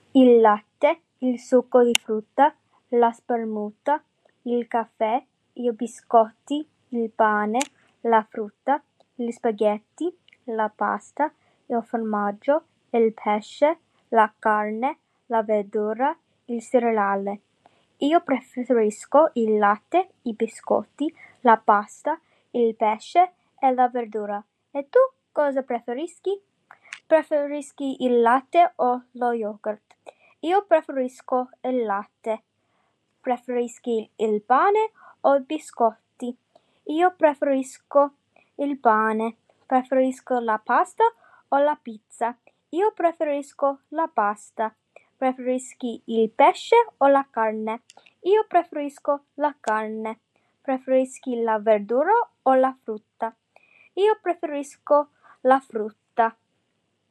il latte, il succo di frutta, la spremuta, il caffè, i biscotti, il pane, la frutta, gli spaghetti, la pasta, il formaggio, il pesce, la carne, la verdura, il cereale. Io preferisco il latte, i biscotti, la pasta, il pesce e la verdura. E tu cosa preferisci? Preferisci il latte o lo yogurt? Io preferisco il latte. Preferisci il pane o i biscotti? Io preferisco il pane. Preferisco la pasta o la pizza? Io preferisco la pasta. Preferisci il pesce o la carne? Io preferisco la carne. Preferisci la verdura o la frutta? Io preferisco la frutta.